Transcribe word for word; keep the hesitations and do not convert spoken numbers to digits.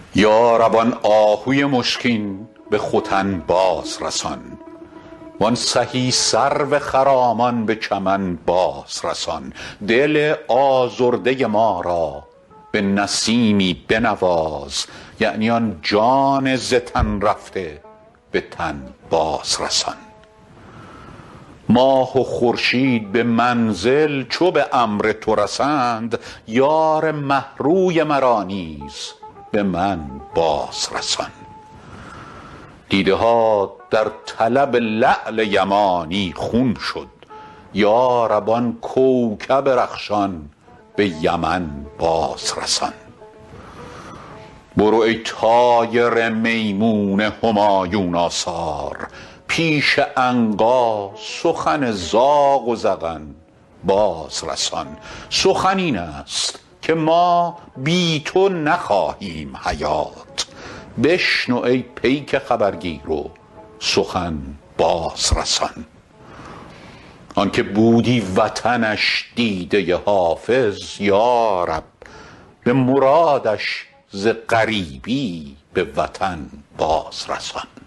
یا رب آن آهوی مشکین به ختن باز رسان، وان سهی سرو خرامان به چمن باز رسان. دل آزرده ما را به نسیمی بنواز، یعنی آن جان ز تن رفته به تن باز رسان. ماه و خورشید به منزل چو به امر تو رسند، یار مه روی مرا نیز به من باز رسان. دیده ها در طلب لعل یمانی خون شد، یا رب آن کوکب رخشان به یمن باز رسان. برو ای طایر میمون همایون آثار، پیش عنقا سخن زاغ و زغن باز رسان. سخن این است که ما بی تو نخواهیم حیات، بشنو ای پیک خبرگیر و سخن باز رسان. آن که بودی وطنش دیده حافظ، یا رب به مرادش ز غریبی به وطن باز رسان.